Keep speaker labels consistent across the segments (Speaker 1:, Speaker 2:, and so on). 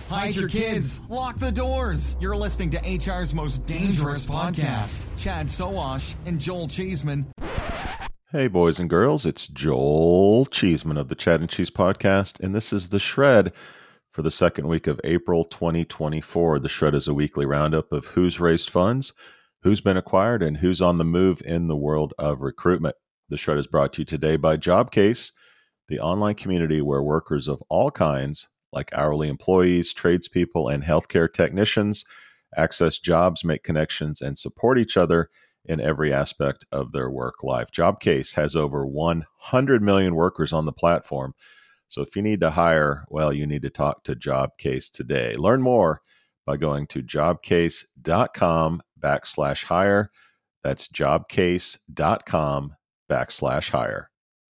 Speaker 1: hide your kids, lock the doors. You're listening to HR's most dangerous podcast. Chad Sowash and Joel Cheeseman.
Speaker 2: Hey, boys and girls, it's Joel Cheeseman of the Chad and Cheese Podcast, and this is The Shred for the second week of April 2024. The Shred is a weekly roundup of who's raised funds, who's been acquired, and who's on the move in the world of recruitment. The Shred is brought to you today by JobCase, the online community where workers of all kinds, like hourly employees, tradespeople, and healthcare technicians, access jobs, make connections, and support each other in every aspect of their work life. JobCase has over 100 million workers on the platform. So if you need to hire, well, you need to talk to JobCase today. Learn more by going to jobcase.com/hire. That's jobcase.com/hire.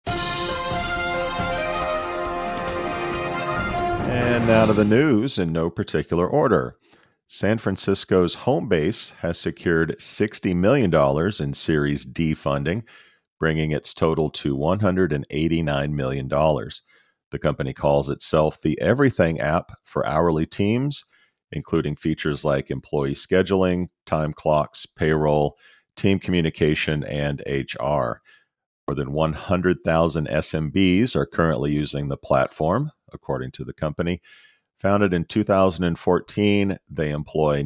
Speaker 2: And now to the news in no particular order. San Francisco's Homebase has secured $60 million in Series D funding, bringing its total to $189 million. The company calls itself the Everything app for hourly teams, including features like employee scheduling, time clocks, payroll, team communication, and HR. More than 100,000 SMBs are currently using the platform, according to the company. Founded in 2014, they employ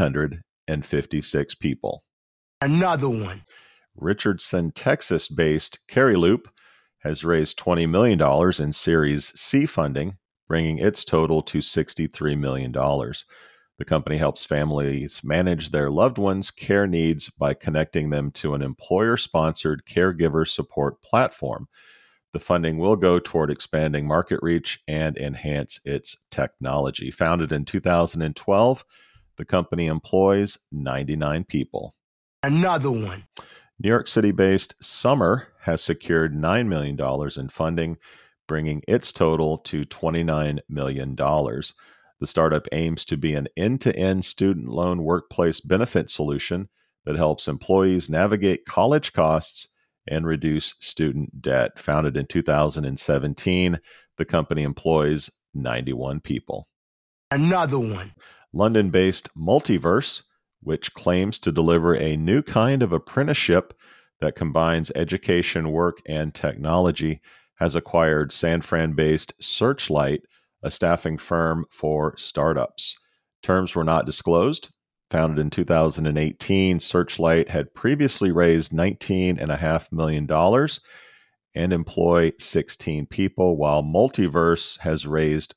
Speaker 2: 956 people.
Speaker 3: Another one.
Speaker 2: Richardson, Texas-based CarryLoop has raised $20 million in Series C funding, bringing its total to $63 million. The company helps families manage their loved ones' care needs by connecting them to an employer-sponsored caregiver support platform. The funding will go toward expanding market reach and enhance its technology. Founded in 2012, the company employs 99 people.
Speaker 3: Another one.
Speaker 2: New York City-based Summer has secured $9 million in funding, bringing its total to $29 million. The startup aims to be an end-to-end student loan workplace benefit solution that helps employees navigate college costs and reduce student debt. Founded in 2017, the company employs 91 people.
Speaker 3: Another one.
Speaker 2: London-based Multiverse, which claims to deliver a new kind of apprenticeship that combines education, work, and technology, has acquired San Fran-based Searchlight, a staffing firm for startups. Terms were not disclosed. Founded in 2018, Searchlight had previously raised $19.5 million and employ 16 people, while Multiverse has raised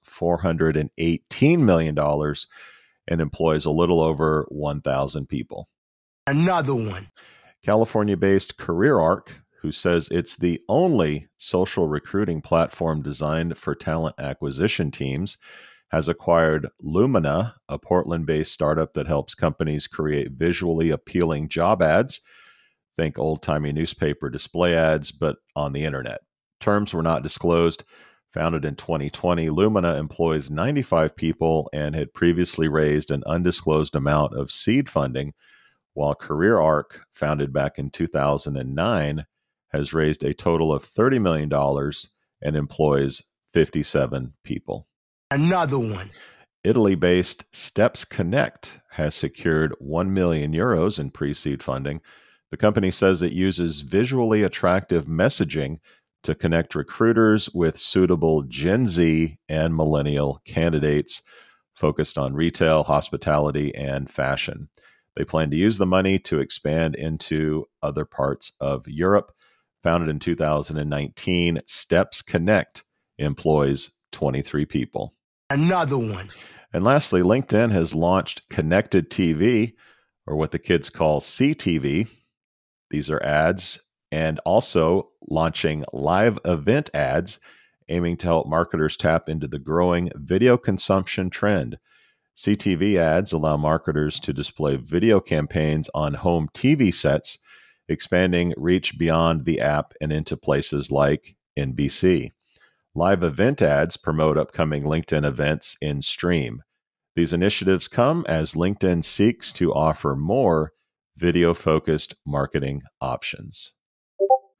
Speaker 2: $418 million and employs a little over 1,000 people.
Speaker 3: Another one.
Speaker 2: California-based CareerArc, who says it's the only social recruiting platform designed for talent acquisition teams, has acquired Lumina, a Portland-based startup that helps companies create visually appealing job ads. Think old-timey newspaper display ads, but on the internet. Terms were not disclosed. Founded in 2020, Lumina employs 95 people and had previously raised an undisclosed amount of seed funding, while CareerArc, founded back in 2009, has raised a total of $30 million and employs 57 people.
Speaker 3: Another one.
Speaker 2: Italy-based Steps Connect has secured 1 million euros in pre-seed funding. The company says it uses visually attractive messaging to connect recruiters with suitable Gen Z and millennial candidates focused on retail, hospitality, and fashion. They plan to use the money to expand into other parts of Europe. Founded in 2019, Steps Connect employs 23 people.
Speaker 3: Another one.
Speaker 2: And lastly, LinkedIn has launched Connected TV, or what the kids call CTV. These are ads, and also launching live event ads, aiming to help marketers tap into the growing video consumption trend. CTV ads allow marketers to display video campaigns on home TV sets, expanding reach beyond the app and into places like NBC. Live event ads promote upcoming LinkedIn events in stream. These initiatives come as LinkedIn seeks to offer more video-focused marketing options.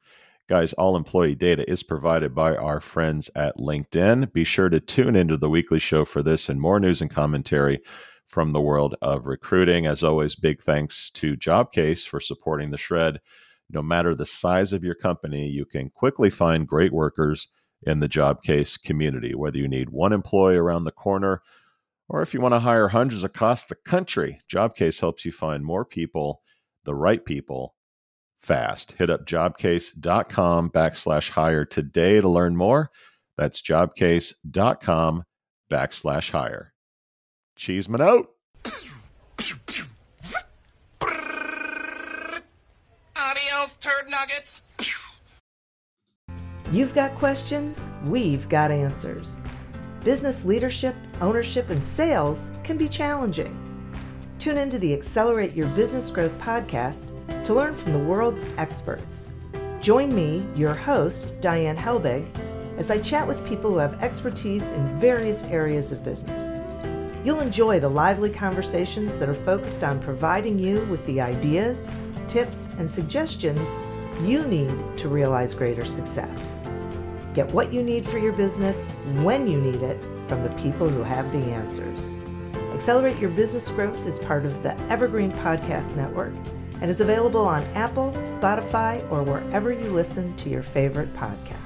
Speaker 2: Guys, all employee data is provided by our friends at LinkedIn. Be sure to tune into the weekly show for this and more news and commentary from the world of recruiting. As always, big thanks to Jobcase for supporting the Shred. No matter the size of your company, you can quickly find great workers in the Jobcase community, whether you need one employee around the corner or if you want to hire hundreds across the country. Jobcase helps you find more people, the right people, fast. Hit up jobcase.com/hire today to learn more. That's jobcase.com/hire. Cheeseman out.
Speaker 4: Adios, turd nuggets.
Speaker 5: You've got questions, we've got answers. Business leadership, ownership, and sales can be challenging. Tune into the Accelerate Your Business Growth podcast to learn from the world's experts. Join me, your host, Diane Helbig, as I chat with people who have expertise in various areas of business. You'll enjoy the lively conversations that are focused on providing you with the ideas, tips, and suggestions you need to realize greater success. Get what you need for your business when you need it from the people who have the answers. Accelerate Your Business Growth is part of the Evergreen Podcast Network and is available on Apple, Spotify, or wherever you listen to your favorite podcast.